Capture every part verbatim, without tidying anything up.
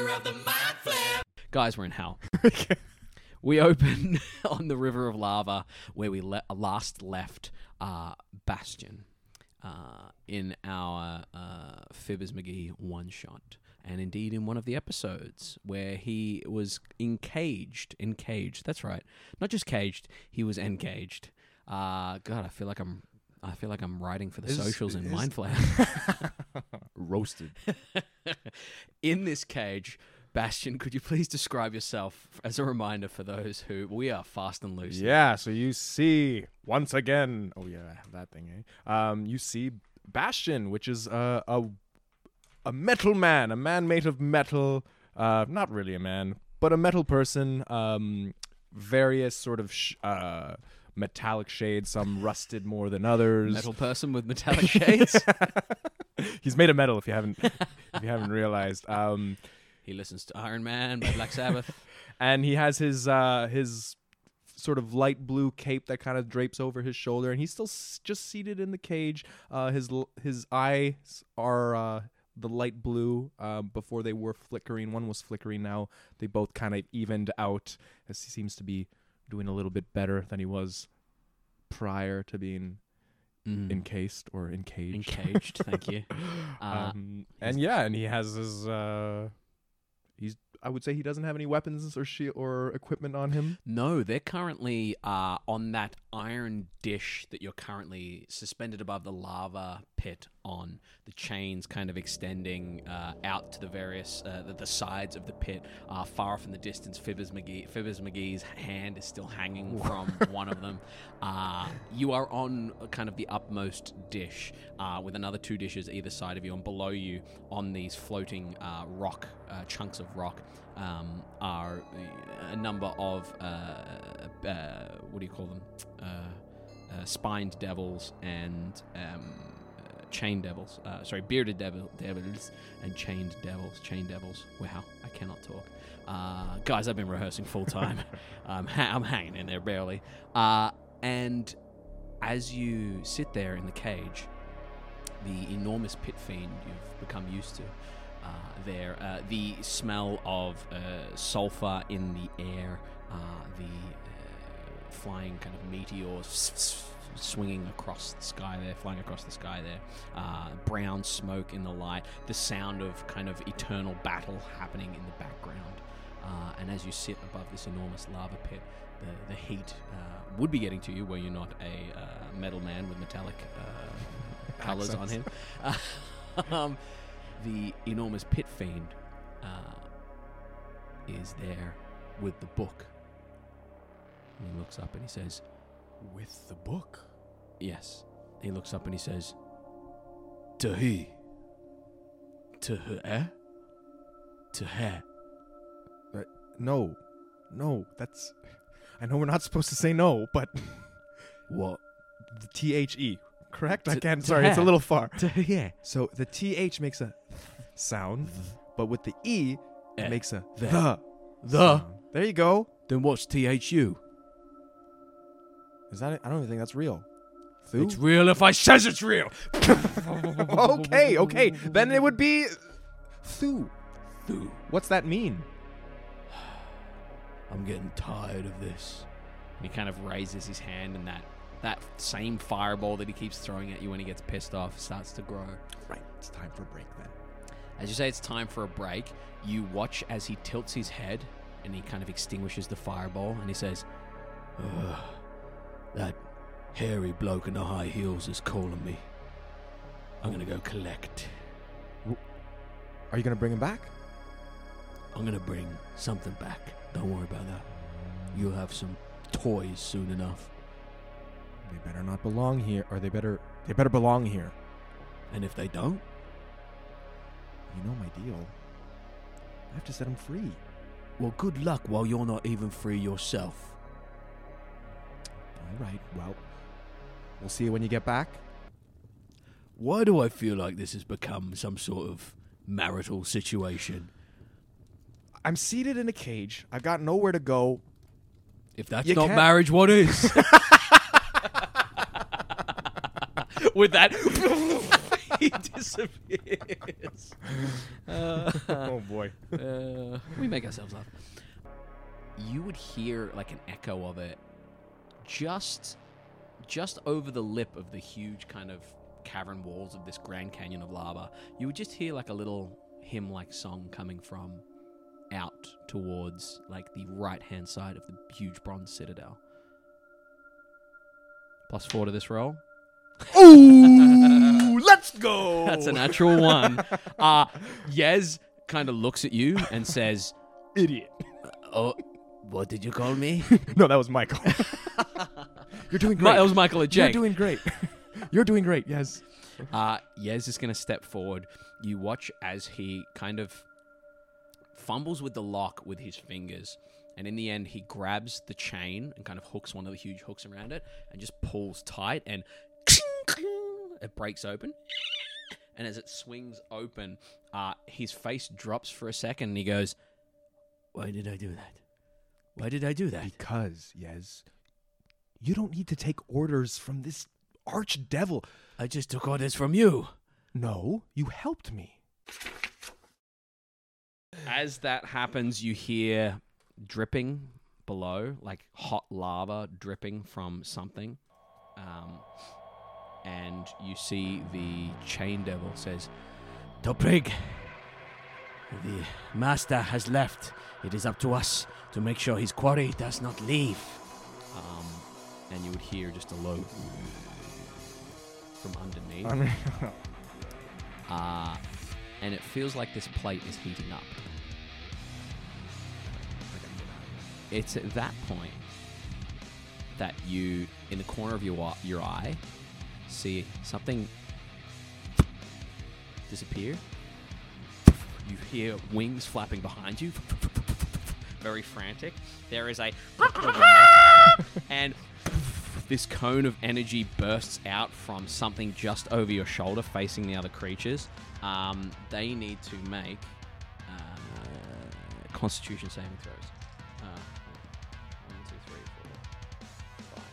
Master of the mind flip. Guys, we're in hell. We open on the River of Lava, where we le- last left uh, Bastion uh, in our uh, Fibbers McGee one-shot. And indeed in one of the episodes where he was encaged. Encaged, that's right. Not just caged, he was engaged. Uh, God, I feel like I'm I feel like I'm writing for the Is- socials in is- Mindflayer. Roasted. In this cage, Bastion, could you please describe yourself as a reminder for those who we are fast and loose? Yeah, so you see, once again, oh yeah, I have that thing, eh? Um, you see Bastion, which is uh, a a metal man, a man made of metal, uh, not really a man, but a metal person, um, various sort of sh- uh, metallic shades, some rusted more than others. Metal person with metallic shades. He's made of metal, if you haven't if you haven't realized. Um, He listens to Iron Man by Black Sabbath. and he has his uh, his sort of light blue cape that kind of drapes over his shoulder, and he's still s- just seated in the cage. Uh, his l- his eyes are uh, the light blue. Uh, before they were flickering, one was flickering. Now they both kind of evened out, as he seems to be doing a little bit better than he was prior to being Mm. encased or encaged. Encaged, thank you. Uh, um, and yeah, and he has his. Uh, he's. I would say he doesn't have any weapons or shield or equipment on him. No, they're currently uh, on that iron dish that you're currently suspended above the lava pit on. The chains kind of extending uh, out to the various uh, the, the sides of the pit. Uh, far off in the distance, Fibbers McGee, Fibbers McGee's hand is still hanging from one of them. Uh, you are on kind of the upmost dish uh, with another two dishes either side of you, and below you on these floating uh, rock uh, chunks of rock. Um, are a number of uh, uh, what do you call them? Uh, uh, spined devils and um, uh, chain devils. Uh, sorry, bearded devil, devils and chained devils. Chain devils. Wow, I cannot talk. Uh, guys, I've been rehearsing full time. um, ha- I'm hanging in there barely. Uh, and as you sit there in the cage, the enormous pit fiend you've become used to. Uh, there, uh, the smell of uh, sulfur in the air, uh, the uh, flying kind of meteors swinging across the sky there, flying across the sky there, uh, brown smoke in the light, the sound of kind of eternal battle happening in the background. Uh, and as you sit above this enormous lava pit, the, the heat uh, would be getting to you were you not a uh, metal man with metallic uh, colors on him. Uh, um, The enormous pit fiend uh, is there with the book. And he looks up and he says, With the book. yes. He looks up and he says, to he. To her, eh? To her. No, no, that's. I know we're not supposed to say no, but What? the T H E, correct? I To- can't. to Sorry, it's a her. little far. To her, yeah. So the T H makes a sound, but with the E, it Eh, makes a the. the. The? sound. There you go. Then what's T H U? Is that it? I don't even think that's real. Thu? It's real if I says it's real. okay, okay. Then it would be Thu. Thu. What's that mean? I'm getting tired of this. And he kind of raises his hand, and that, that same fireball that he keeps throwing at you when he gets pissed off starts to grow. Right, it's time for a break then. As you say it's time for a break, you watch as he tilts his head, and he kind of extinguishes the fireball, and he says, Ugh, that hairy bloke in the high heels is calling me. I'm going to go collect. Are you gonna bring him back? I'm going to bring something back. Don't worry about that. You'll have some toys soon enough. They better not belong here, or they better they better belong here. And if they don't, You know my deal. I have to set him free. well, good luck while you're not even free yourself. All right. Well, we'll see you when you get back. Why do I feel like this has become some sort of marital situation? I'm seated in a cage. I've got nowhere to go. If that's You not can't- marriage, what is? With that, he disappears. Uh, Oh boy. uh, we make ourselves laugh. You would hear like an echo of it just just over the lip of the huge kind of cavern walls of this Grand Canyon of lava. You would just hear like a little hymn-like song coming from out towards like the right-hand side of the huge bronze citadel. Plus four to this roll. Ooh, let's go. That's a natural one. Uh, Yez kind of looks at you and says, Idiot. "Oh, what did you call me?" No, that was Michael. You're doing Mi- great. That was Michael and You're Jake. doing great. You're doing great. Yes. Uh, Yez is going to step forward. You watch as he kind of fumbles with the lock with his fingers. And in the end, he grabs the chain and kind of hooks one of the huge hooks around it and just pulls tight and it breaks open. And as it swings open, uh, his face drops for a second and he goes, "Why did I do that? Why did I do that?" Because, yes, you don't need to take orders from this archdevil. "I just took orders from you." No, you helped me. As that happens, you hear dripping below, like hot lava dripping from something. Um, and you see the chain devil says, "Toprig, the master has left. It is up to us to make sure his quarry does not leave." Um, and you would hear just a low from underneath. Uh, and it feels like this plate is heating up. It's at that point that you, in the corner of your your eye, see something disappear. You hear wings flapping behind you, very frantic. There is a and this cone of energy bursts out from something just over your shoulder, facing the other creatures. Um, they need to make uh, Constitution saving throws. Uh, one, two, three, four,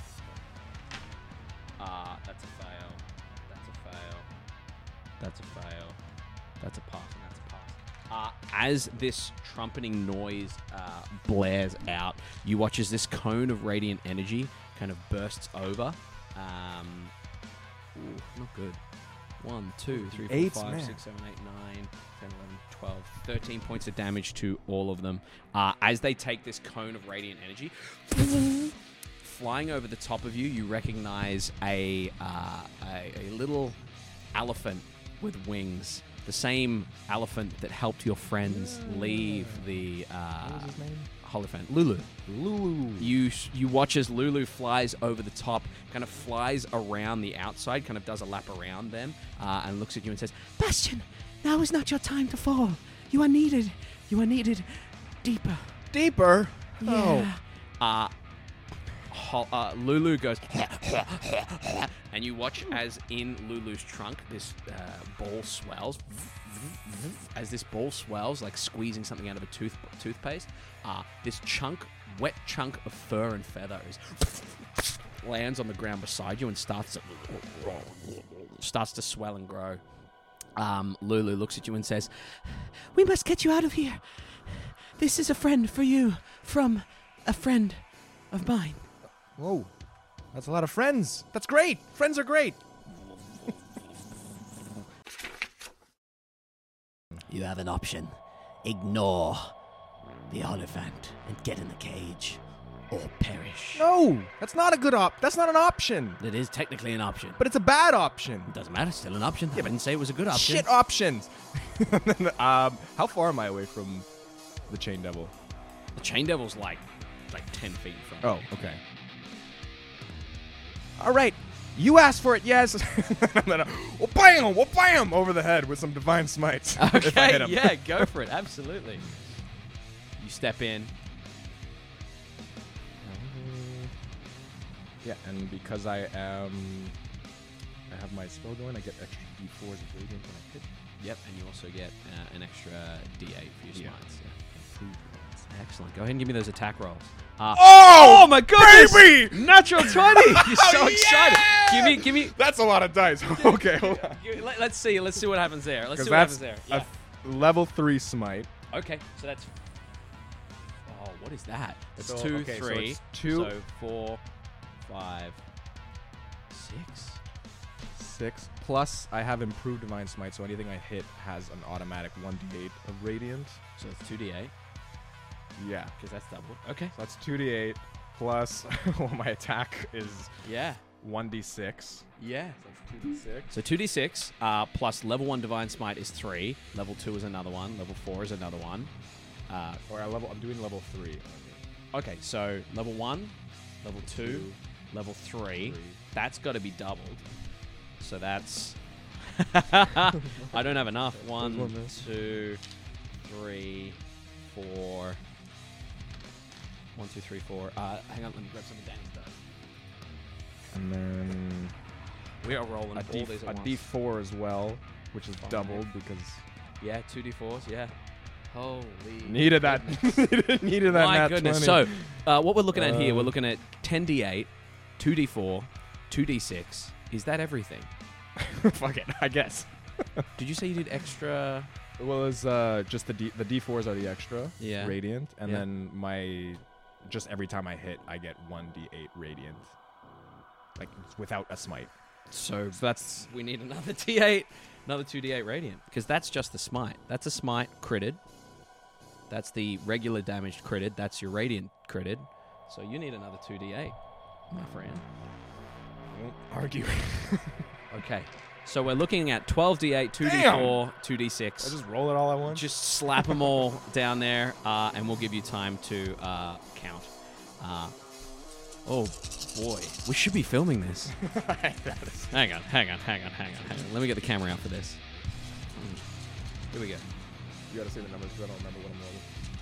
five. Uh, that's a fail. That's a fail. That's a fail. That's a pass, and that's a pass. Uh, as this trumpeting noise uh, blares out, you watch as this cone of radiant energy kind of bursts over. Um, ooh, not good. one, two, three, four, Eights, five, man. six, seven, eight, nine, ten, eleven, twelve, thirteen points of damage to all of them. Uh, as they take this cone of radiant energy, flying over the top of you, you recognize a, uh, a, a little elephant with wings. The same elephant that helped your friends leave the uh, What was his name? Holophant. Lulu. Lulu. You you watch as Lulu flies over the top, kind of flies around the outside, kind of does a lap around them, uh, and looks at you and says, "Bastion, now is not your time to fall. You are needed. You are needed deeper." Deeper. Yeah. Uh, Hol- uh, Lulu goes, and you watch as in Lulu's trunk, this uh, ball swells. As this ball swells, like squeezing something out of a tooth toothpaste, uh, this chunk, wet chunk of fur and feather is lands on the ground beside you and starts to, starts to swell and grow. Um, Lulu looks at you and says, "We must get you out of here. This is a friend for you from a friend of mine." Whoa. That's a lot of friends. That's great. Friends are great. You have an option. Ignore the Oliphant and get in the cage, or perish. No, that's not a good op. That's not an option. It is technically an option. But it's a bad option. It doesn't matter, still an option. I didn't say it was a good option. Shit options. um, how far am I away from the Chain Devil? The Chain Devil's like like ten feet in front Oh, of you. okay. All right. You asked for it, yes. And then, uh, well, bam, well, bam, over the head with some divine smites. if I hit Okay, him. yeah, go for it. Absolutely. You step in. Yeah, and because I am, I have my spell going, I get extra d fours of radiant when I hit. Yep, and you also get uh, an extra D eight for your Yeah. smites. Improved ones. Excellent. Go ahead and give me those attack rolls. Uh, Oh, oh my goodness! baby! Natural twenty! You're so Oh, excited. yeah! Give me, give me. That's a lot of dice. Okay, hold on. give- let, us see. Let's see what happens there. Let's Because see what that's happens a there. f- level three smite. Yeah. Okay, so that's. Oh, what is that? That's So, two, okay, so three. it's two- So four, five, six. Six. Plus, I have improved divine smite, so anything I hit has an automatic one d eight of radiant. So it's two d eight Yeah. because that's doubled. Okay. So that's two d eight plus well, my attack is Yeah. one d six. Yeah. So that's two d six. So two d six uh, plus level one divine smite is three. Level two is another one. Level four is another one. Uh, Or I level. I'm doing level three. okay, so level one, level two, Two, level three. three. That's got to be doubled. So that's. I don't have enough. One, one there. two, three, four. One, two, three, four. Uh, hang on, let me grab some of Danny's stuff. And then We are rolling a, all D, these at a once. D four as well, which is Five. doubled because Yeah, two d fours. Yeah. Holy. needed that. needed, needed that. My nat goodness. twenty. So, uh, what we're looking at here, we're Uh, looking at ten d eight, two d four, two d six. Is that everything? fuck it. I guess. Did you say you did extra? Well, it's uh, just the D, the D fours are the extra Yeah. radiant, and Yeah. then my just every time I hit, I get one d eight radiant, like without a smite. So So that's we need another d eight, another two d eight radiant, because that's just the smite. That's a smite critted. That's the regular damaged critted. That's your radiant critted. So you need another two d eight, my friend. won't argue. Okay. So we're looking at twelve d eight, two d four, two d six. I just roll it all at once. Just slap them all down there, uh, and we'll give you time to uh, count. Uh, oh boy, we should be filming this. Hang on, hang on, hang on, hang on, hang on. Let me get the camera out for this. Here we go. You gotta say the numbers because I don't remember what I'm rolling.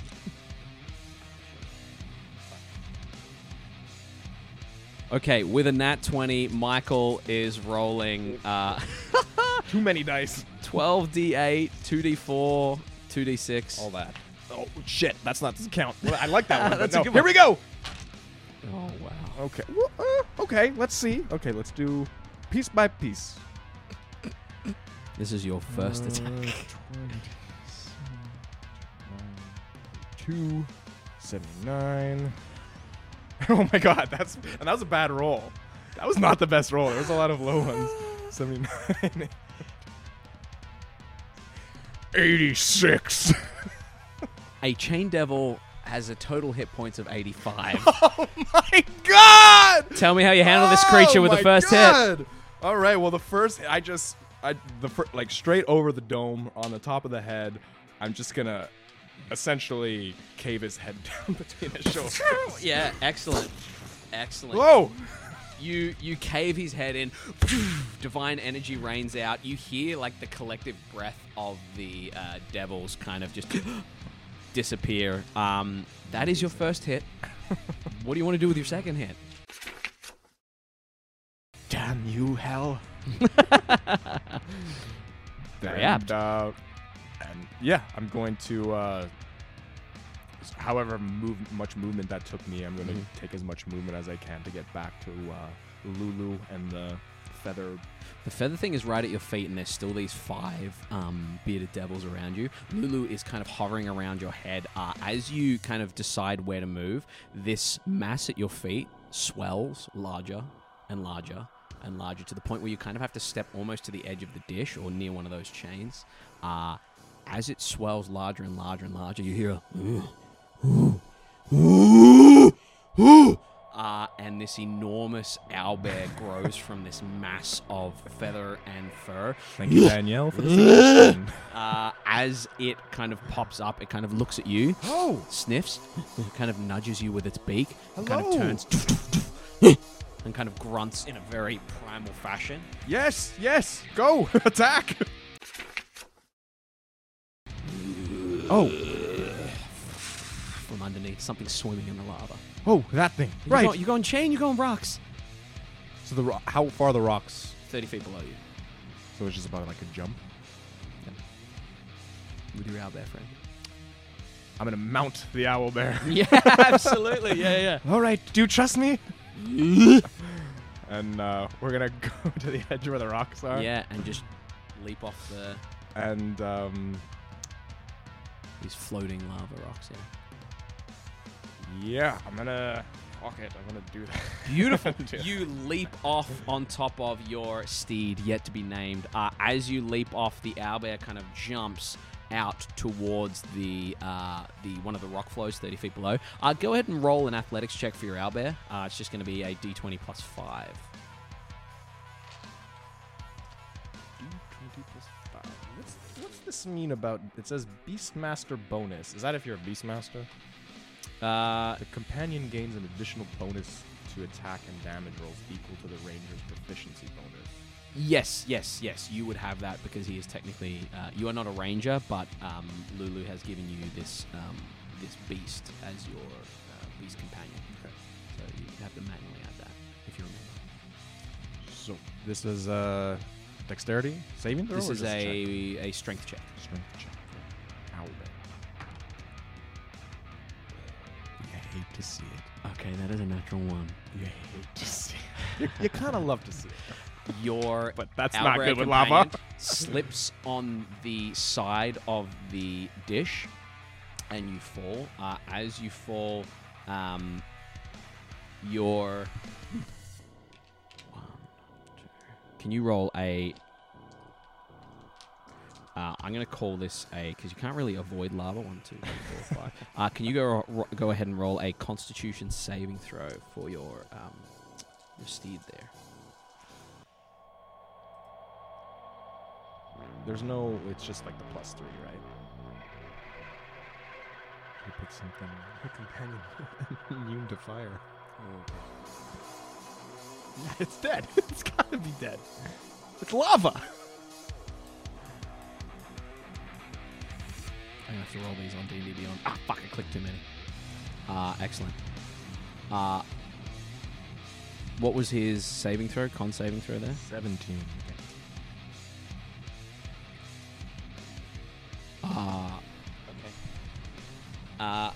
Okay, with a nat twenty, Michael is rolling uh, Too many dice. twelve d eight, two d four, two d six. All that. Oh shit, that's not the count. Well, I like that one. but That's a no. good Here one. we go. Oh wow. Okay. Well, uh, okay. Let's see. Okay, let's do piece by piece. This is your first Uh, attack. Two seventy-nine. Oh my god, that's and that was a bad roll. That was not the best roll. There was a lot of low ones. seventy-nine. eighty-six. A chain devil has a total hit points of eighty-five. Oh my god! Tell me how you handle this creature Oh with the my first hit. God! All right. Well, the first I just I the fir- like straight over the dome on the top of the head. I'm just gonna essentially cave his head down between his shoulders. Yeah, excellent. Excellent. Whoa! You you cave his head in. Divine energy rains out. You hear like the collective breath of the uh, devils kind of just disappear. Um, that is your first hit. What do you want to do with your second hit? Damn you, hell! Very and, apt. uh, and yeah, I'm going to. Uh, s- however move, much movement that took me, I'm going to Mhm. take as much movement as I can to get back to uh, Lulu and the feather. The feather thing is right at your feet, and there's still these five um, bearded devils around you. Lulu is kind of hovering around your head. Uh, as you kind of decide where to move, this mass at your feet swells larger and larger and larger to the point where you kind of have to step almost to the edge of the dish or near one of those chains. Uh, as it swells larger and larger and larger, you hear a Uh, and this enormous owlbear grows from this mass of feather and fur. Thank you, Danielle, for the suggestion. Uh, as it kind of pops up, it kind of looks at you, Oh, sniffs, kind of nudges you with its beak, and kind of Hello. turns and kind of grunts in a very primal fashion. yes, yes, go attack. Oh, From underneath, something swimming in the lava. oh, that thing. You Right. Go, you going chain, you going rocks. So the ro- how far are the rocks? thirty feet below you. So it's just about like a jump. With your owlbear friend. I'm gonna mount the owl bear. Yeah, absolutely. Yeah, yeah. All right, do you trust me? And uh, we're gonna go to the edge where the rocks are. Yeah, and just leap off the And um, these floating lava rocks. Yeah. yeah, I'm gonna. Fuck it, I'm gonna do that. Beautiful. You leap off on top of your steed, yet to be named. Uh, as you leap off, the owlbear kind of jumps out towards the uh, the one of the rock flows thirty feet below. Uh, go ahead and roll an athletics check for your owlbear. Uh, it's just going to be a d twenty plus five. D twenty plus five. What's, what's this mean about? It says Beastmaster bonus. Is that if you're a Beastmaster? Uh, The companion gains an additional bonus to attack and damage rolls equal to the ranger's proficiency bonus. yes, yes, yes. You would have that because he is technically. Uh, you are not a ranger, but um, Lulu has given you this um, this beast as your uh, beast companion. Okay. So you have to manually add that if you remember. So this is uh, dexterity saving throw. This or is just check? a a strength check. Strength check for Owlbear. You hate to see it. Okay, that is a natural one. You hate to see it. You, you kind of love to see it. Your But that's owlbear not good with companion lava. slips on the side of the dish, and you fall. Uh, as you fall, um, your one, two. Can you roll a? Uh, I'm going to call this a, because you can't really avoid lava. One, two, three, four, five. Uh, can you go ro- go ahead and roll a Constitution saving throw for your um, your steed there? There's no, it's just like the plus three, right? You put something, a companion immune to fire. Yeah, it's dead. It's gotta be dead. It's lava. I'm gonna have to roll these on D and D Beyond. Ah, fuck! I clicked too many. Uh, excellent. Uh, what was his saving throw? Con saving throw there? seventeen. Ah. okay. Uh,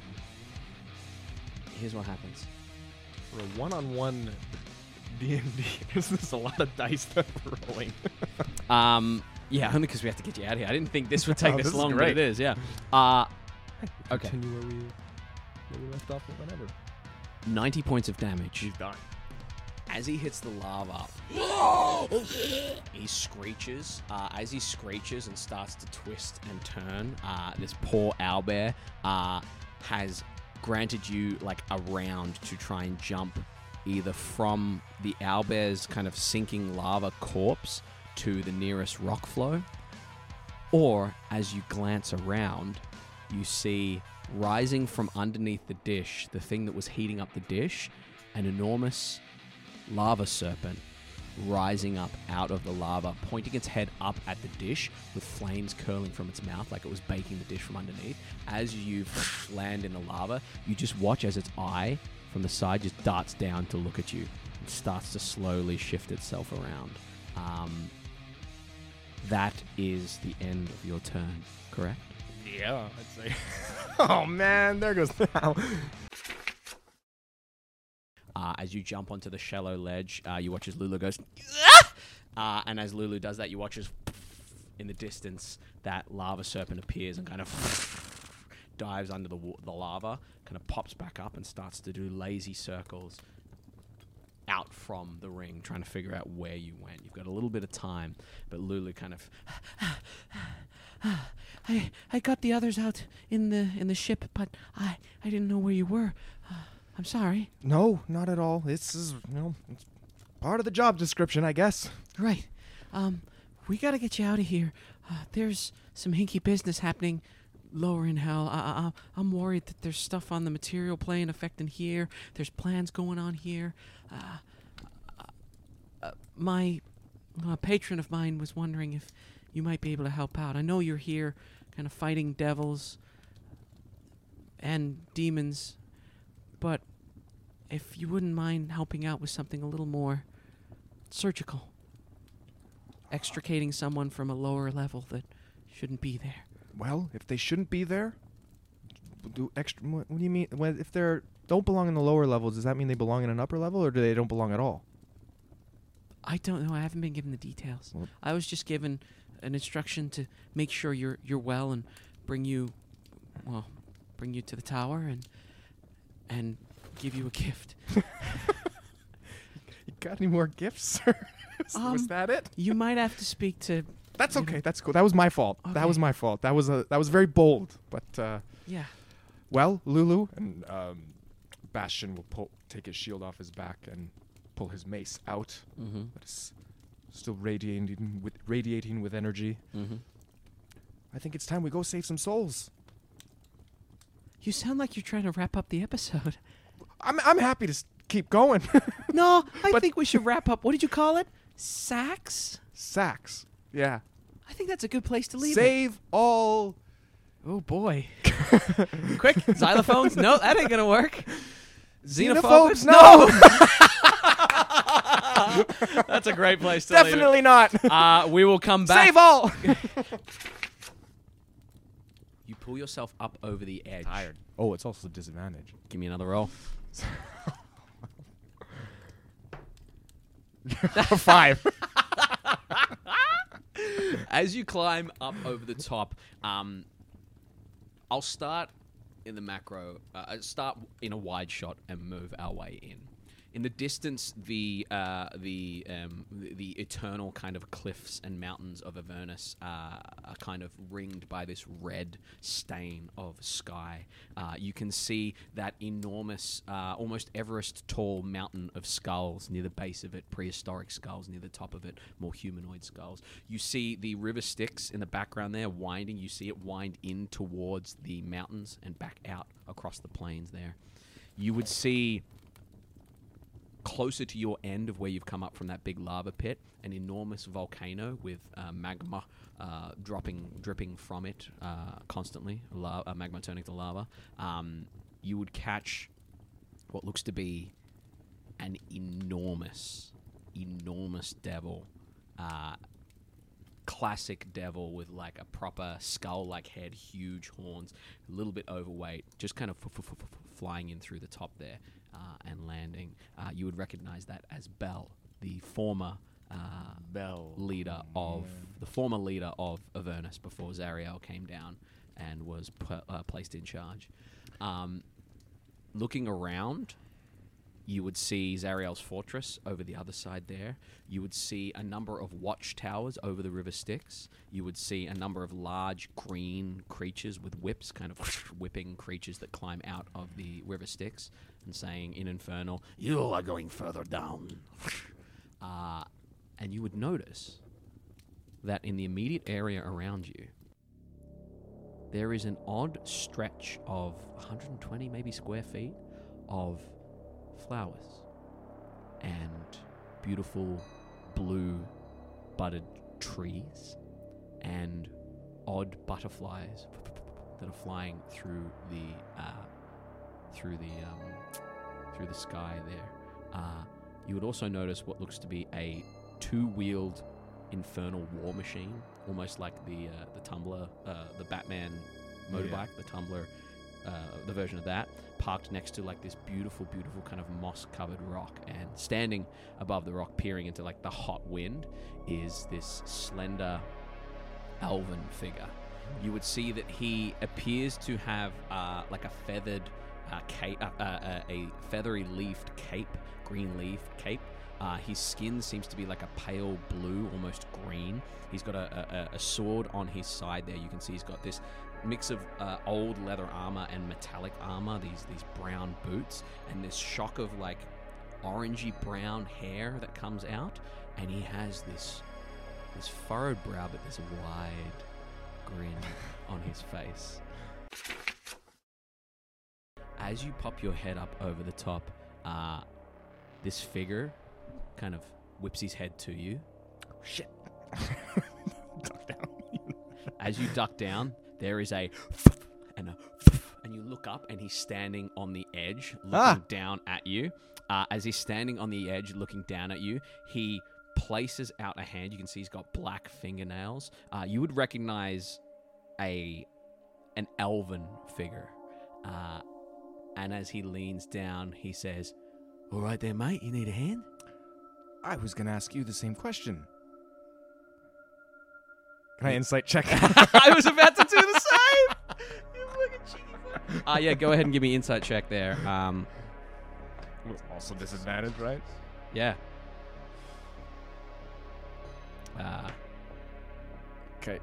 here's what happens. For a one-on-one D and D, this is a lot of dice that we're rolling. Um, yeah, only because we have to get you out of here. I didn't think this would take Oh, this this is long, but great. it is. Yeah. Uh, Okay. Continue where we, where we left off with whenever. ninety points of damage. He's done. As he hits the lava, he screeches. Uh, as he screeches and starts to twist and turn, uh, this poor owlbear uh, has granted you like a round to try and jump either from the owlbear's kind of sinking lava corpse to the nearest rock flow, or as you glance around, you see rising from underneath the dish, the thing that was heating up the dish, an enormous lava serpent rising up out of the lava, pointing its head up at the dish with flames curling from its mouth like it was baking the dish from underneath. As you land in the lava, you just watch as its eye from the side just darts down to look at you. It starts to slowly shift itself around. Um, that is the end of your turn, correct? Yeah, I'd say. Oh man, there goes now. Uh, as you jump onto the shallow ledge, uh, you watch as Lulu goes, uh, and as Lulu does that, you watch as in the distance that lava serpent appears and kind of dives under the wa- the lava, kind of pops back up and starts to do lazy circles out from the ring, trying to figure out where you went. You've got a little bit of time, but Lulu kind of, I I got the others out in the in the ship, but I I didn't know where you were. Uh, I'm sorry. No, not at all. This is, you know, it's part of the job description, I guess. Right. Um, we gotta get you out of here. Uh, there's some hinky business happening lower in hell. I, I, I'm worried that there's stuff on the material plane affecting here. There's plans going on here. Uh, uh, uh, my uh, patron of mine was wondering if you might be able to help out. I know you're here kind of fighting devils and demons, but if you wouldn't mind helping out with something a little more surgical. Extricating someone from a lower level that shouldn't be there. Well, if they shouldn't be there, do extra. What, what do you mean? When, if they're don't belong in the lower levels, does that mean they belong in an upper level, or do they don't belong at all? I don't know. I haven't been given the details. Well- I was just given an instruction to make sure you're you're well and bring you, well, bring you to the tower and and give you a gift. You got any more gifts, sir? was, Um, was that it? You might have to speak to. That's you okay. know- That's cool. That was my fault. Okay. That was my fault. That was a that was very bold. But uh, Yeah. well, Lulu and um, Bastion will pull, take his shield off his back and pull his mace out. Mm-hmm. That is still radiating with radiating with energy. Mm-hmm. I think it's time we go save some souls. You sound like you're trying to wrap up the episode. I'm I'm happy to s- keep going. No, I But- think we should wrap up. What did you call it? Sax? Sax. Yeah. I think that's a good place to leave it. Save all. Oh boy. Quick, xylophones? No, that ain't gonna work. Xenophobes? No. That's a great place to Definitely not. leave it. Uh, we will come back. Save all. You pull yourself up over the edge. Tired. Oh, it's also a disadvantage. Give me another roll. Five. As you climb up over the top, um, I'll start in the macro. Uh, I'll start in a wide shot and move our way in. In the distance, the uh, the, um, the the eternal kind of cliffs and mountains of Avernus uh, are kind of ringed by this red stain of sky. Uh, you can see that enormous, uh, almost Everest-tall mountain of skulls near the base of it, prehistoric skulls near the top of it, more humanoid skulls. You see the river Styx in the background there winding. You see it wind in towards the mountains and back out across the plains there. You would see, closer to your end of where you've come up from that big lava pit, an enormous volcano with uh, magma uh, dropping, dripping from it uh, constantly, la- uh, magma turning to lava. Um, you would catch what looks to be an enormous, enormous devil. Uh, classic devil with like a proper skull-like head, huge horns, a little bit overweight, just kind of f- f- f- f- flying in through the top there. Uh, and landing, uh, you would recognize that as Bel, the former uh, Bel leader of the former leader of Avernus before Zariel came down and was pu- uh, placed in charge. Um, looking around, you would see Zariel's fortress over the other side there. You would see a number of watchtowers over the river Styx. You would see a number of large green creatures with whips, kind of whipping creatures that climb out of the river Styx and saying in Infernal, "You are going further down." uh, and you would notice that in the immediate area around you, there is an odd stretch of one hundred twenty maybe square feet of flowers and beautiful blue budded trees and odd butterflies that are flying through the uh, through the um, through the sky there. Uh, you would also notice what looks to be a two-wheeled infernal war machine, almost like the uh, the Tumbler, uh, the Batman motorbike, Yeah. the Tumbler, uh, the version of that, parked next to like this beautiful, beautiful kind of moss-covered rock, and standing above the rock, peering into like the hot wind, is this slender elven figure. You would see that he appears to have uh, like a feathered uh, cape, uh, uh, a feathery leafed cape, green leaf cape. Uh, his skin seems to be like a pale blue, almost green. He's got a, a, a sword on his side there. You can see he's got this mix of uh, old leather armor and metallic armor, these these brown boots, and this shock of like orangey brown hair that comes out. And he has this this furrowed brow, but this wide grin on his face. As you pop your head up over the top, uh, this figure kind of whips his head to you. Shit. Duck down. As you duck down, there is a and a and you look up, and he's standing on the edge, looking Ah. down at you. Uh, as he's standing on the edge, looking down at you, he places out a hand. You can see he's got black fingernails. Uh, you would recognize a an elven figure. Uh, and as he leans down, he says, "All right there, mate, you need a hand?" I was going to ask you the same question. Can I insight check? I was about to do the same. You fucking cheaty fuck. Uh, yeah, go ahead and give me insight check there. Um, Also disadvantage, right? yeah. Uh, Okay.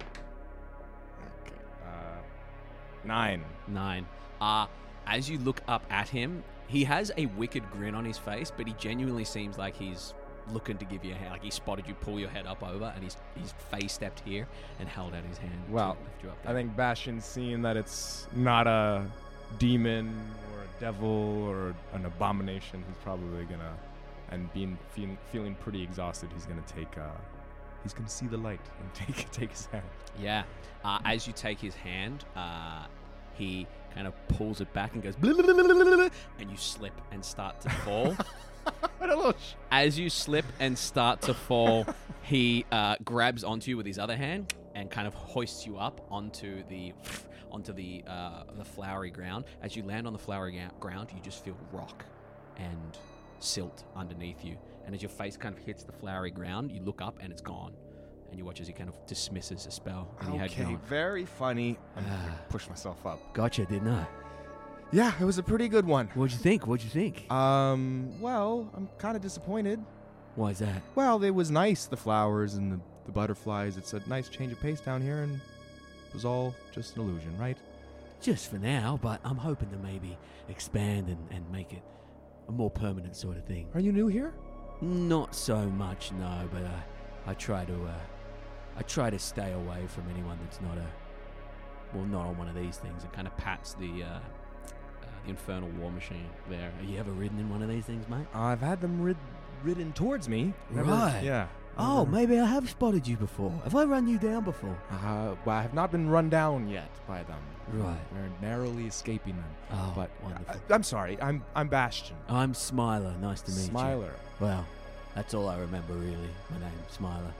Okay. Uh, nine. nine. Uh, as you look up at him, he has a wicked grin on his face, but he genuinely seems like he's looking to give you a hand. Like he spotted you pull your head up over, and he's he's face stepped here and held out his hand. Well, to lift you up I there. think Bastion's seeing that it's not a demon or a devil or an abomination. He's probably gonna, and being feeling, feeling pretty exhausted, he's gonna take. Uh, he's gonna see the light and take take his hand. Yeah. Uh, as you take his hand, uh, he kind of pulls it back and goes, "Blah, blah, blah, blah, blah, blah," and you slip and start to fall. What a little sh- As you slip and start to fall, he uh, grabs onto you with his other hand and kind of hoists you up onto the onto the uh, the flowery ground. As you land on the flowery ga- ground, you just feel rock and silt underneath you. And as your face kind of hits the flowery ground, you look up and it's gone. And you watch as he kind of dismisses a spell that he had Okay, going. very funny. I'm Ah. gonna push myself up. Gotcha, didn't I? Yeah, it was a pretty good one. What'd you think? What'd you think? Um, well, I'm kind of disappointed. Why is that? Well, it was nice, the flowers and the, the butterflies. It's a nice change of pace down here, and it was all just an illusion, right? Just for now, but I'm hoping to maybe expand and, and make it a more permanent sort of thing. Are you new here? Not so much, no, but I, I try to, uh, I try to stay away from anyone that's not a, well, not on one of these things. And kind of pats the, uh, uh, the infernal war machine there. Have you ever ridden in one of these things, mate? I've had them rid- ridden towards me. Never- Right. Yeah. Oh, Never- maybe I have spotted you before. Have I run you down before? Uh, well, I have not been run down yet by them. Right. We're narrowly escaping them. Oh, But wonderful. I, I'm sorry. I'm I'm Bastion. I'm Smiler. Nice to meet you. Smiler. Well, that's all I remember, really. My name's Smiler.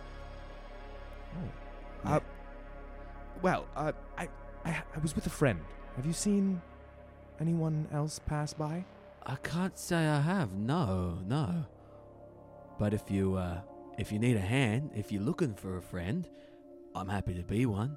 Uh, well, uh, I, I I was with a friend. Have you seen anyone else pass by? I can't say I have. No, no. But if you, uh, if you need a hand, if you're looking for a friend, I'm happy to be one.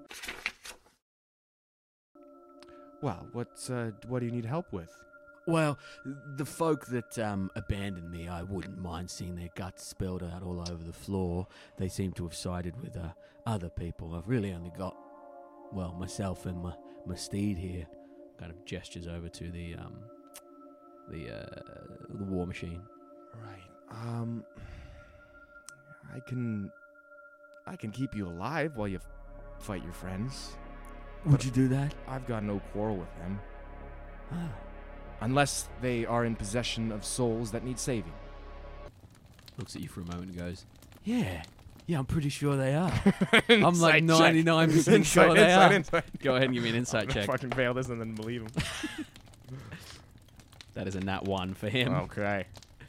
Well, what uh, what do you need help with? Well, the folk that um, abandoned me, I wouldn't mind seeing their guts spilled out all over the floor. They seem to have sided with uh, other people. I've really only got, well, myself and my, my steed here. Kind of gestures over to the um, the uh, the war machine. Right. Um, I can I can keep you alive while you f- fight your friends. Would you do that? I've got no quarrel with them, Ah. unless they are in possession of souls that need saving. Looks at you for a moment and goes, "Yeah, yeah, I'm pretty sure they are." I'm Insight like check. ninety-nine percent Insight, sure they insight, are. insight. Go ahead and give me an insight I'm gonna check. fucking fail this and then believe him. That is a nat one for him. Okay.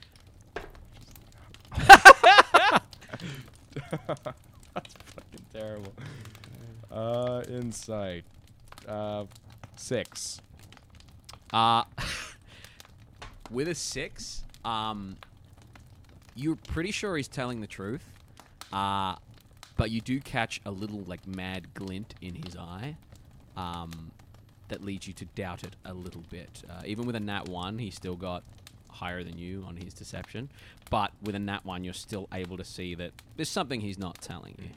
That's fucking terrible. Uh, insight. Uh, six. Uh, with a six, um, you're pretty sure he's telling the truth. Uh, but you do catch a little like mad glint in his eye, um, that leads you to doubt it a little bit. Uh, even with a nat one, he still got higher than you on his deception. But with a nat one, you're still able to see that there's something he's not telling you.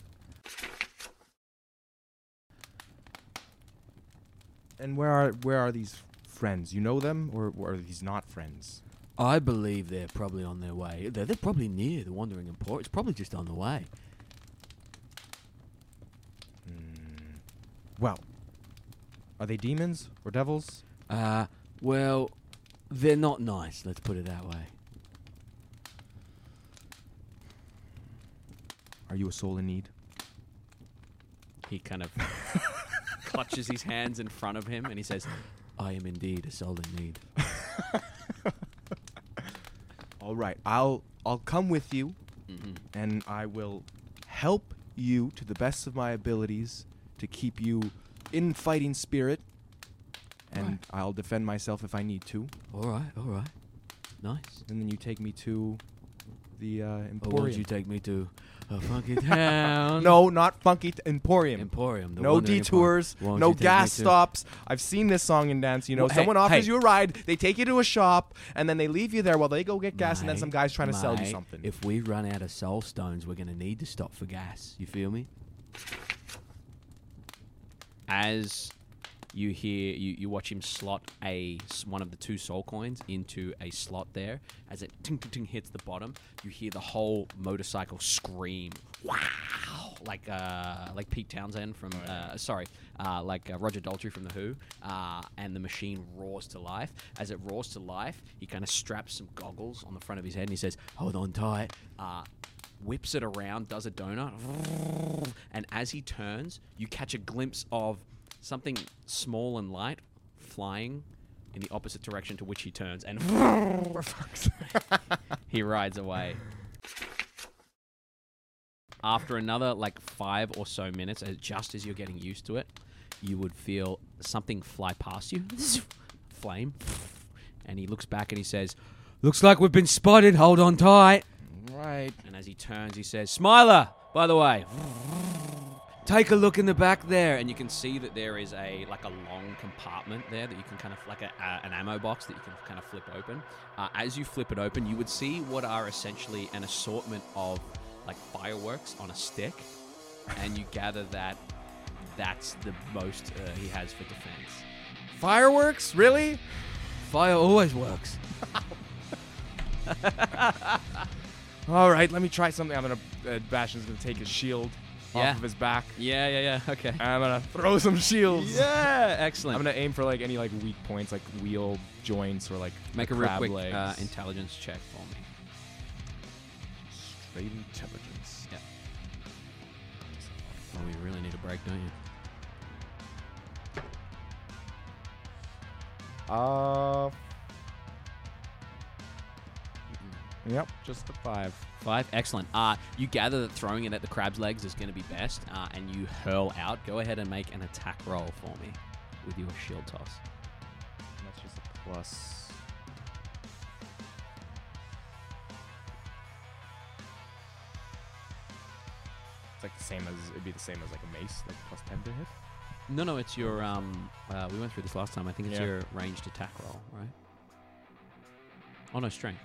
And where are where are these friends? You know them, or, or are these not friends? I believe they're probably on their way. They're, they're probably near the Wandering Emporium. It's probably just on the way. Hmm. Well, are they demons or devils? Uh, well, they're not nice, let's put it that way. Are you a soul in need? He kind of clutches his hands in front of him and he says, "I am indeed a soul in need." All right, I'll I'll come with you, Mm-hmm. and I will help you to the best of my abilities to keep you in fighting spirit. and Right. I'll defend myself if I need to. All right, all right. Nice. And then you take me to the uh, Or would Emporium. you take me to a funky town? No, not Funky t- Emporium. Emporium. The No one in Emporium. detours, Won't no you take me gas to- stops. I've seen this song and dance. You know, Well, hey, someone offers hey. you a ride, they take you to a shop, and then they leave you there while they go get gas, and then Mate, some guy's trying to sell you mate, something. If we run out of soul stones, we're going to need to stop for gas. You feel me? As you hear, you, you watch him slot a s- one of the two soul coins into a slot there. As it ting ting ting hits the bottom, you hear the whole motorcycle scream, "Wow!" Like uh, like Pete Townsend from uh, sorry, uh, like uh, Roger Daltrey from The Who, uh, and the machine roars to life. As it roars to life, he kind of straps some goggles on the front of his head and he says, "Hold on tight." Uh, whips it around, does a donut, and as he turns, you catch a glimpse of something small and light flying in the opposite direction to which he turns, and he rides away. After another like five or so minutes, uh, just as you're getting used to it, you would feel something fly past you, flame, and he looks back and he says, "Looks like we've been spotted, hold on tight." Right. And as he turns, he says, "Smiler, by the way, take a look in the back there." And you can see that there is a like a long compartment there that you can kind of like a, uh, an ammo box that you can kind of flip open. Uh, as you flip it open, you would see what are essentially an assortment of like fireworks on a stick, and you gather that that's the most uh, he has for defense. Fireworks? Really? Fire always works. All right, let me try something. I'm gonna. Uh, Bastion's gonna take his shield Yeah. off of his back. Yeah, yeah, yeah. Okay. And I'm gonna throw some shields. Yeah, excellent. I'm gonna aim for like any like weak points, like wheel joints or like Make the a real crab quick legs. uh, intelligence check for me. Straight intelligence. Yeah. Oh, you really need a break, don't you? Uh. Yep, just a five. Five, excellent. Uh, you gather that throwing it at the crab's legs is going to be best, uh, and you hurl out. Go ahead and make an attack roll for me with your shield toss. That's just a plus. It's like the same as it'd be the same as like a mace, like plus ten to hit. No, no, it's your. Um, uh, we went through this last time. I think it's Yeah. your ranged attack roll, right? Oh no, strength.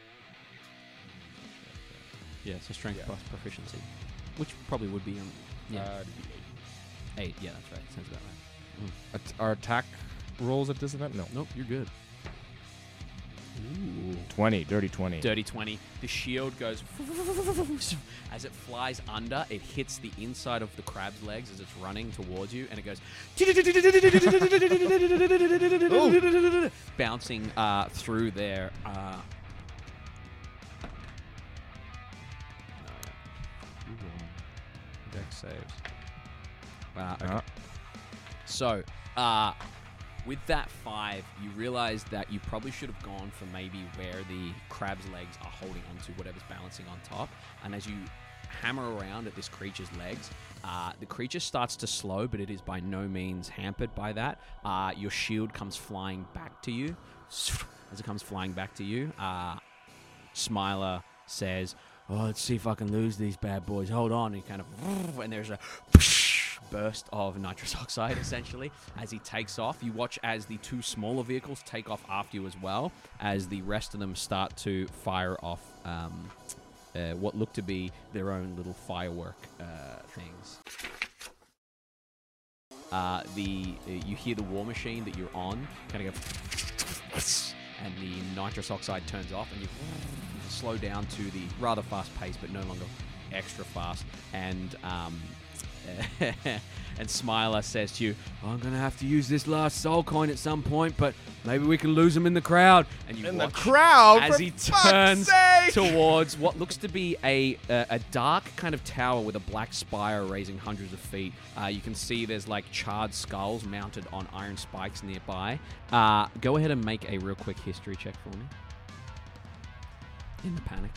Yeah, it's a strength Yeah. plus proficiency, which probably would be um, yeah Uh, it'd be eight. eight. Yeah, that's right. Sounds about right. At- Are attack rolls at disadvantage? No. Nope, you're good. Ooh. Twenty, dirty twenty. Dirty twenty. The shield goes as it flies under. It hits the inside of the crab's legs as it's running towards you, and it goes bouncing uh, through there. Uh, Dex saves. Uh, okay. Uh, So, uh, with that five, you realize that you probably should have gone for maybe where the crab's legs are holding onto whatever's balancing on top. And as you hammer around at this creature's legs, uh, the creature starts to slow, but it is by no means hampered by that. Uh, your shield comes flying back to you. As it comes flying back to you, uh, Smiler says, "Oh, let's see if I can lose these bad boys. Hold on." And he kind of, and there's a burst of nitrous oxide, essentially, as he takes off. You watch as the two smaller vehicles take off after you as well, as the rest of them start to fire off um, uh, what look to be their own little firework uh, things. Uh, the uh, you hear the war machine that you're on kind of go, and the nitrous oxide turns off, and you slow down to the rather fast pace, but no longer extra fast. And um, and Smiler says to you, "I'm gonna have to use this last soul coin at some point, but maybe we can lose him in the crowd." And you in the watch crowd, as for he fuck's turns sake! towards what looks to be a, a a dark kind of tower with a black spire raising hundreds of feet. Uh, you can see there's like charred skulls mounted on iron spikes nearby. Uh, go ahead and make a real quick history check for me. In the panic.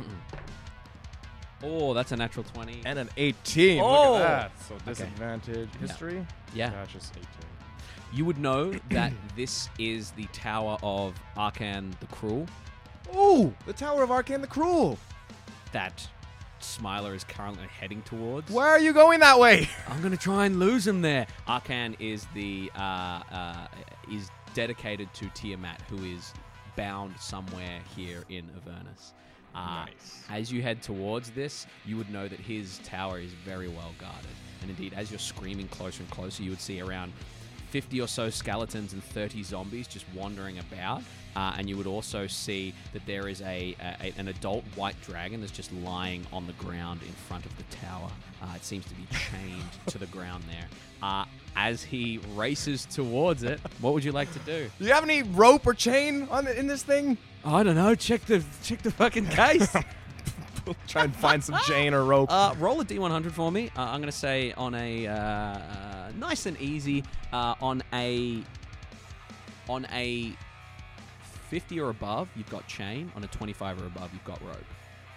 Oh, that's a natural twenty. And an eighteen. Oh! Look at that. So disadvantage history. Yeah. Gotcha, just eighteen. You would know that this is the tower of Arcan the Cruel Ooh, the Tower of Arcan the Cruel. that Smiler is currently heading towards. Why are you going that way? I'm gonna try and lose him there. Arcan is the uh, uh, is dedicated to Tiamat, who is bound somewhere here in Avernus. Uh, Nice. As you head towards this, you would know that his tower is very well guarded. And indeed, as you're screaming closer and closer, you would see around fifty or so skeletons and thirty zombies just wandering about. Uh, and you would also see that there is a, a an adult white dragon that's just lying on the ground in front of the tower. Uh, it seems to be chained to the ground there. Uh, as he races towards it, what would you like to do? Do you have any rope or chain on the, in this thing? I don't know. Check the check the fucking case. Try and find some chain or rope. Uh, roll a D one hundred for me. Uh, I'm going to say on a uh, uh, nice and easy uh, on a on a fifty or above, you've got chain. On a twenty-five or above, you've got rope.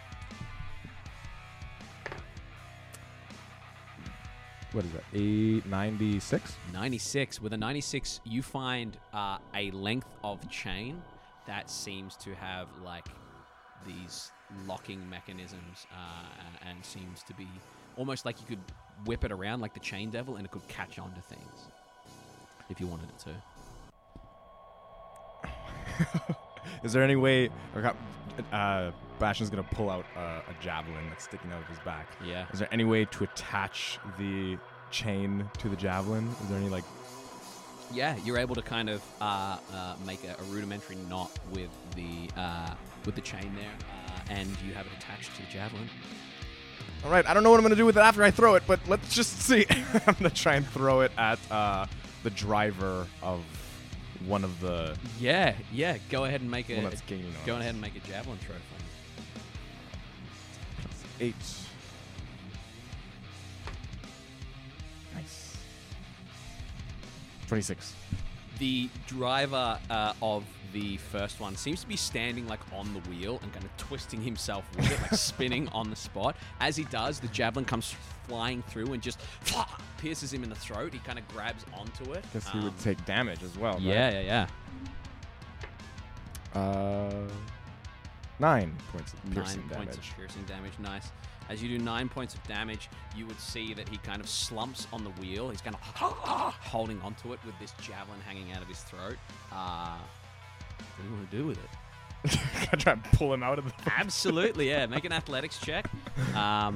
What is that? eight ninety-six? ninety-six. With a ninety-six, you find uh, a length of chain that seems to have like these locking mechanisms uh, and seems to be almost like you could whip it around like the chain devil and it could catch onto things if you wanted it to. Is there any way? Uh, Bastion's gonna pull out uh, a javelin that's sticking out of his back. Yeah. Is there any way to attach the chain to the javelin? Is there any like? Yeah, you're able to kind of uh, uh, make a, a rudimentary knot with the uh, with the chain there, uh, and you have it attached to the javelin. All right, I don't know what I'm gonna do with it after I throw it, but let's just see. I'm gonna try and throw it at uh, the driver of one of the. Yeah, yeah. Go ahead and make a. One that's gaining on go us. ahead and make a javelin throw for me. Eight. Nice. twenty-six. The driver uh, of the first one seems to be standing like on the wheel and kind of twisting himself with it, like spinning on the spot. As he does, the javelin comes flying through and just pierces him in the throat. He kind of grabs onto it. Guess he Um, would take damage as well. right? Yeah, yeah, yeah. Uh, nine points of Nine piercing points damage. of piercing damage. Nice. As you do nine points of damage, you would see that he kind of slumps on the wheel. He's kind of holding onto it with this javelin hanging out of his throat. Uh, what do you want to do with it? I try and pull him out of the. Absolutely, yeah. Make an athletics check. Um,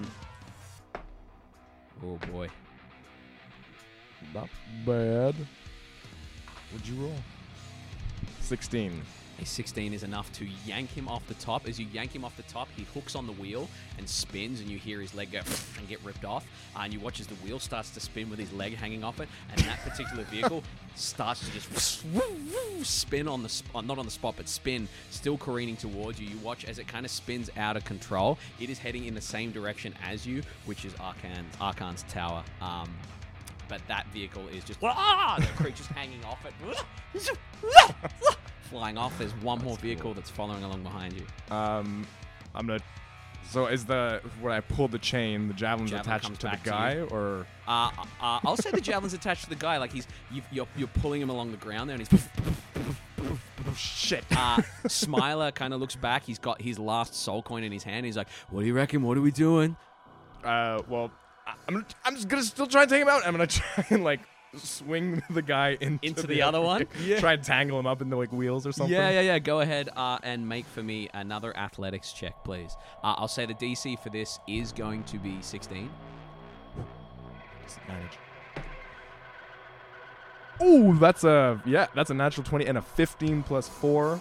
oh, boy. Not bad. What'd you roll? Sixteen. A sixteen is enough to yank him off the top. As you yank him off the top, he hooks on the wheel and spins, and you hear his leg go and get ripped off. Uh, and you watch as the wheel starts to spin with his leg hanging off it, and that particular vehicle starts to just spin on the sp- not on the spot, but spin, still careening towards you. You watch as it kind of spins out of control. It is heading in the same direction as you, which is Arcan's Arcan's tower. Um, but that vehicle is just ah, the creature's hanging off it. Flying off. There's one more vehicle that's following along behind you. Um, I'm gonna. So is the when I pull the chain, the javelin's Javelin attached comes to the back to guy, you. or Uh, uh, I'll say the javelin's attached to the guy. Like he's you've, you're you're pulling him along the ground there, and he's. shit? Uh, Smiler kind of looks back. He's got his last soul coin in his hand. He's like, "What do you reckon? What are we doing?" Uh, well, I- I'm gonna, I'm just gonna still try and take him out. I'm gonna try and like swing the guy into, Into the other one? Yeah. Try and tangle him up in the like wheels or something. Yeah, yeah, yeah. Go ahead uh, and make for me another athletics check, please. Uh, I'll say the D C for this is going to be sixteen. Disadvantage. Ooh, that's a yeah, that's a natural twenty and a fifteen plus four.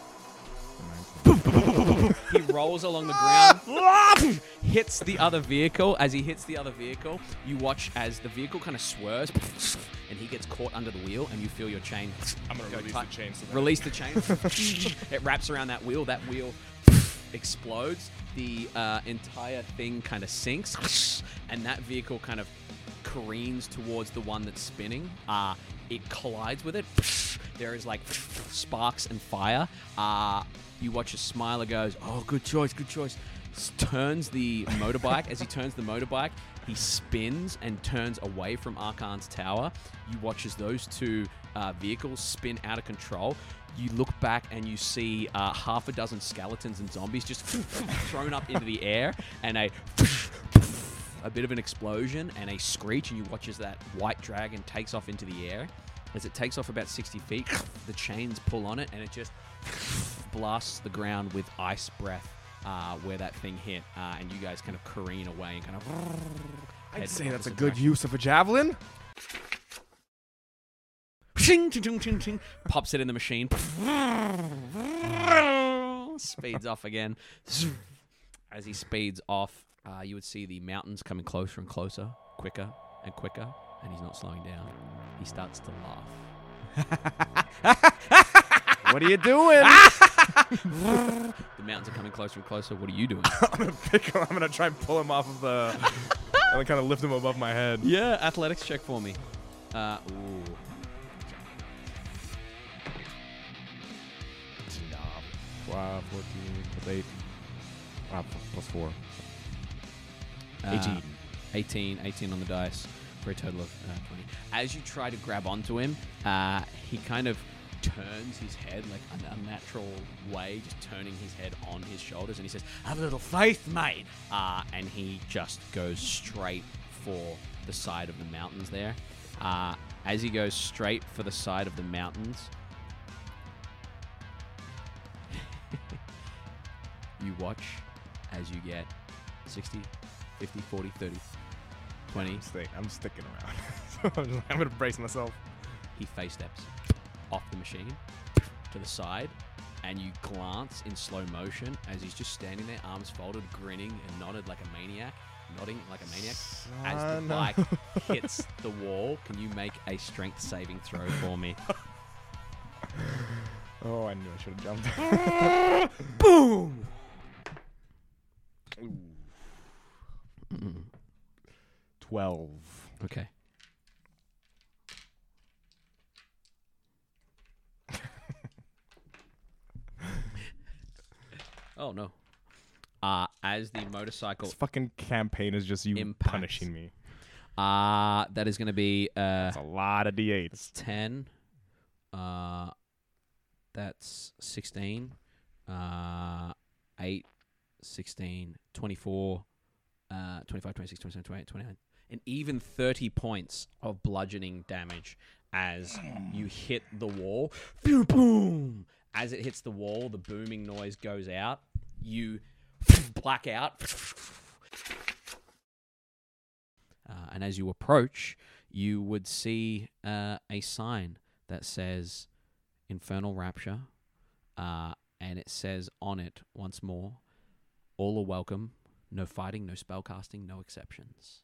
He rolls along the ground, hits the other vehicle. As he hits the other vehicle, you watch as the vehicle kind of swerves, and he gets caught under the wheel, and you feel your chain. I'm gonna go release tight. the chain. So that Release the chain. It wraps around that wheel. That wheel explodes. The uh, entire thing kind of sinks, and that vehicle kind of careens towards the one that's spinning. Uh, it collides with it. There is like sparks and fire. Uh, you watch as Smiler goes, "Oh, good choice, good choice." s- turns the motorbike. As he turns the motorbike, he spins and turns away from Archon's tower. You watch as those two uh, vehicles spin out of control. You look back and you see uh, half a dozen skeletons and zombies just thrown up into the air, and a a bit of an explosion and a screech, and you watch as that white dragon takes off into the air. As it takes off about sixty feet, the chains pull on it, and it just blasts the ground with ice breath uh, where that thing hit, uh, and you guys kind of careen away and kind of... I'd say that's a good use of a javelin. Ching, ching, ching, ching, ching. Pops it in the machine. Speeds off again. As he speeds off, uh, you would see the mountains coming closer and closer, quicker and quicker, and he's not slowing down. He starts to laugh. What are you doing? The mountains are coming closer and closer. What are you doing? I'm gonna pick him. I'm gonna try and pull him off of the. I'm gonna kind of lift him above my head. Yeah, athletics check for me. Uh, ooh. Wow, fourteen plus eight. Wow, plus four. Uh, eighteen. eighteen. eighteen on the dice for a total of uh, twenty. As you try to grab onto him, uh, he kind of turns his head like an unnatural way, just turning his head on his shoulders, and he says, "Have a little faith, mate." Uh, and he just goes straight for the side of the mountains there. Uh, as he goes straight for the side of the mountains, you watch as you get sixty, fifty, forty, thirty, twenty. I'm, stay, I'm sticking around. So I'm, just, I'm gonna brace myself. He face steps off the machine to the side, and you glance in slow motion as he's just standing there, arms folded, grinning and nodded like a maniac, nodding like a maniac. As the Son. bike hits the wall, can you make a strength saving throw for me? Oh, I knew I should have jumped. Boom! Twelve. Okay. Oh no. Uh, as the motorcycle This fucking campaign is just you impacts. punishing me. uh that is gonna be uh That's a lot of D eights. ten. Uh that's sixteen. Uh eight, sixteen, twenty-four, uh twenty-five, twenty-six, twenty-seven, twenty-eight, twenty-nine. And even thirty points of bludgeoning damage as you hit the wall. Boom, boom. As it hits the wall, the booming noise goes out. You black out. Uh, and as you approach, you would see uh, a sign that says Infernal Rapture. Uh, and it says on it, once more, all are welcome. No fighting, no spellcasting, no exceptions.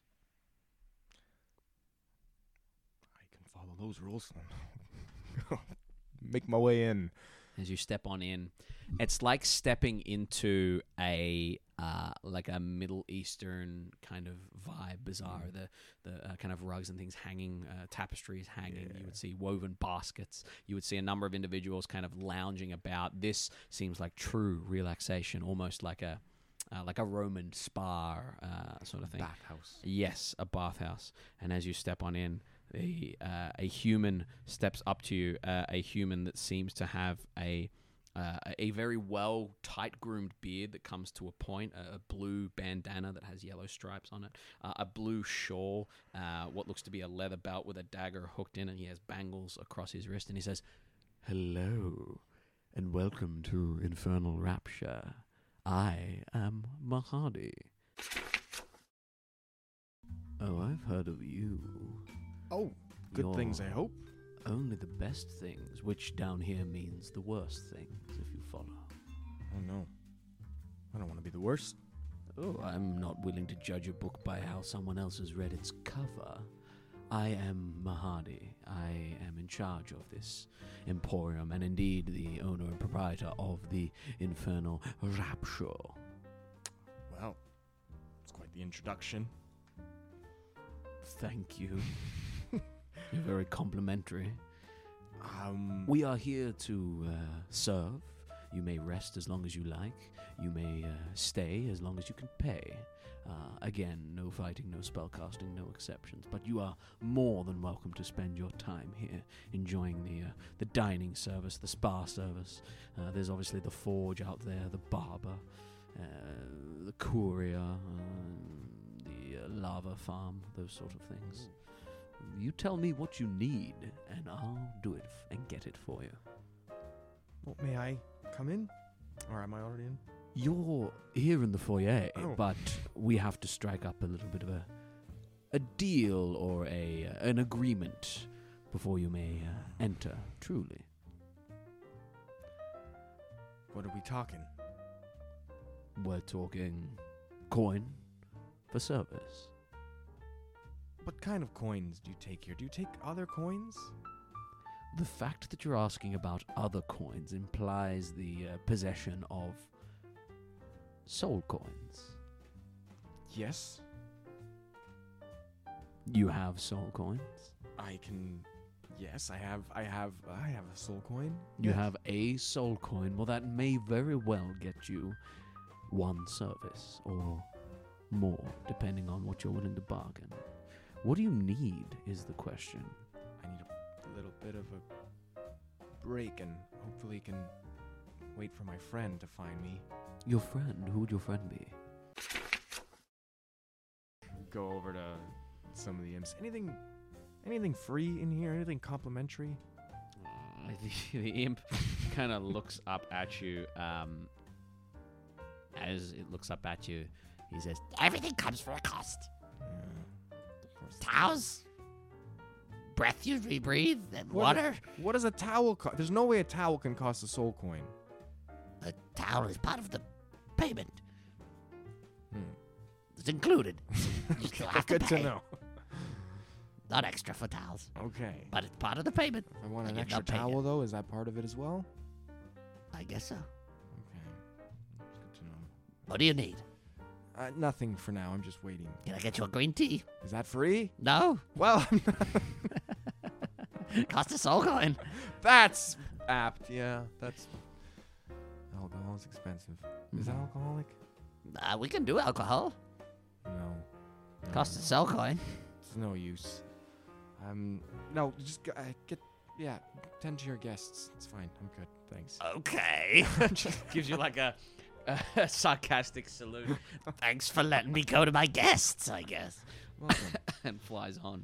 I can follow those rules. Make my way in. As you step on in, it's like stepping into a uh, like a Middle Eastern kind of vibe, bizarre. The the uh, kind of rugs and things hanging, uh, tapestries hanging. Yeah. You would see woven baskets. You would see a number of individuals kind of lounging about. This seems like true relaxation, almost like a uh, like a Roman spa uh, sort of thing. Bathhouse. Yes, a bathhouse. And as you step on in, a uh, a human steps up to you. Uh, a human that seems to have a uh, a very well tight groomed beard that comes to a point. A, a blue bandana that has yellow stripes on it. Uh, a blue shawl. Uh, what looks to be a leather belt with a dagger hooked in, and he has bangles across his wrist. And he says, "Hello, and welcome to Infernal Rapture. I am Mahadi." Oh, I've heard of you. Oh, good You're things, I hope. Only the best things, which down here means the worst things, if you follow. Oh, no. I don't want to be the worst. Oh, I'm not willing to judge a book by how someone else has read its cover. I am Mahadi. I am in charge of this emporium, and indeed the owner and proprietor of the Infernal Rapture. Well, it's quite the introduction. Thank you. You're very complimentary. Um, We are here to uh, serve. You may rest as long as you like. You may uh, stay as long as you can pay. Uh, again, no fighting, no spellcasting, no exceptions. But you are more than welcome to spend your time here, enjoying the uh, the dining service, the spa service. Uh, there's obviously the forge out there, the barber, uh, the courier, uh, the uh, lava farm, those sort of things. You tell me what you need, and I'll do it f- and get it for you. Well, may I come in? Or am I already in? You're here in the foyer, Oh. but we have to strike up a little bit of a a deal or a uh, an agreement before you may uh, enter. Truly, What are we talking? we're talking coin for service. What kind of coins do you take here? Do you take other coins? The fact that you're asking about other coins implies the uh, possession of soul coins. Yes. You have soul coins. I can. Yes, I have. I have. I have a soul coin. You Yes. have a soul coin. Well, that may very well get you one service or more, depending on what you're willing to bargain. What do you need is the question. I need a little bit of a break, and hopefully can wait for my friend to find me. Your friend, who would your friend be? Go over to some of the imps. Anything, anything free in here? Anything complimentary? Uh, the, the imp kind of looks up at you. Um, as it looks up at you, he says, Everything comes for a cost. Yeah, of course. Towels, breath you breathe, and What- water. What does a towel cost? There's no way a towel can cost a soul coin. A towel is part of the payment. Hmm. It's included. You still have to Good pay. to know. Not extra for towels, Okay. but it's part of the payment. I want an You're extra not paying towel though. Is that part of it as well? I guess so. Okay. That's good to know. What do you need? Uh, nothing for now. I'm just waiting. Can I get you a green tea? Is that free? No. Well, Cost a soul coin. that's apt. Yeah, that's. Alcohol is expensive. Is that Mhm. alcoholic? Uh, we can do alcohol. No. no. Cost a soul coin. It's no use. Um. No. Just g- uh, get. Yeah. Tend to your guests. It's fine. I'm good. Thanks. Okay. gives you like a, a sarcastic salute Thanks for letting me go to my guests, I guess. Welcome. and flies on.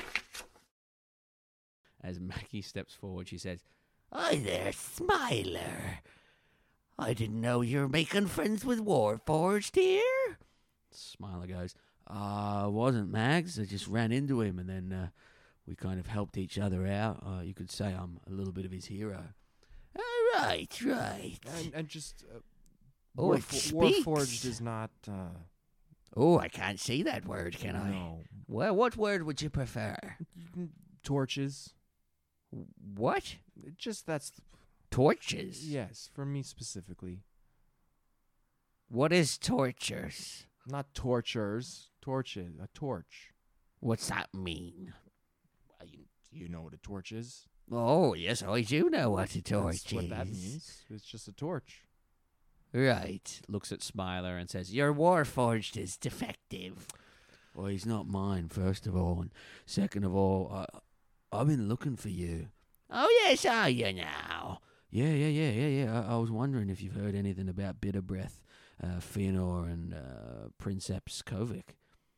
As Mackie steps forward, she says, Hi there, Smiler. I didn't know you were making friends with Warforged here. Smiler goes, uh, wasn't Mags. I just ran into him and then uh, we kind of helped each other out. Uh, you could say I'm a little bit of his hero. All right, right. and, and just. Uh, Oh, it Warfo- Warforged speaks. is not. Uh, Oh, I can't say that word, can I? no. Well, what word would you prefer? Torches. What? It just that's. Torches? Yes, for me specifically. What is tortures? Not tortures. Torches. A torch. What's that mean? Well, you, you know what a torch is. Oh, yes, I do know what a torch That's what that is. means. It's just a torch. Right. Looks at Smiler and says, Your Warforged is defective. well, he's not mine, first of all. And second of all, I, I've been looking for you. Oh, yes, are you now? Yeah, yeah, yeah, yeah, yeah. I, I was wondering if you've heard anything about Bitter Breath, uh, Fëanor, and uh, Princeps Kovic.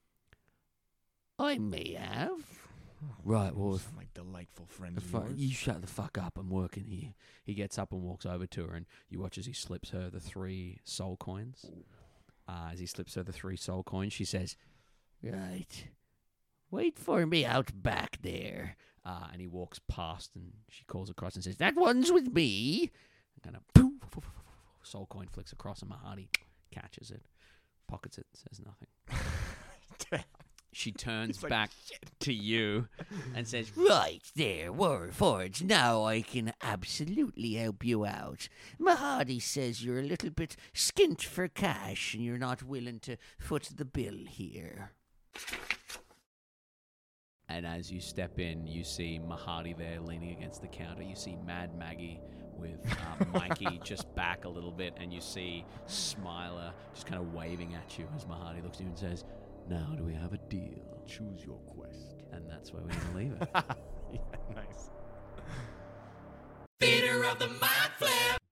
I may have. Right, well, You if- sound like delightful friends If of I, yours. you shut the fuck up, I'm working here. He gets up and walks over to her, and you watch as he slips her the three soul coins. Uh, as he slips her the three soul coins, she says, Right. Wait for me out back there. uh, and he walks past, and she calls across and says, that one's with me. And kind of, poof, soul coin flicks across, and Mahadi catches it, pockets it, says nothing. She turns He's like, back to you and says, Right there, Warforged. Now I can absolutely help you out. Mahadi says you're a little bit skint for cash and you're not willing to foot the bill here. and as you step in, you see Mahadi there leaning against the counter. You see Mad Maggie with uh, Mikey just back a little bit, and you see Smiler just kind of waving at you as Mahadi looks at you and says, "Now do we have a deal?" Choose your quest. And that's where we're going to leave it. Yeah, nice. Theater of the Mind Flip.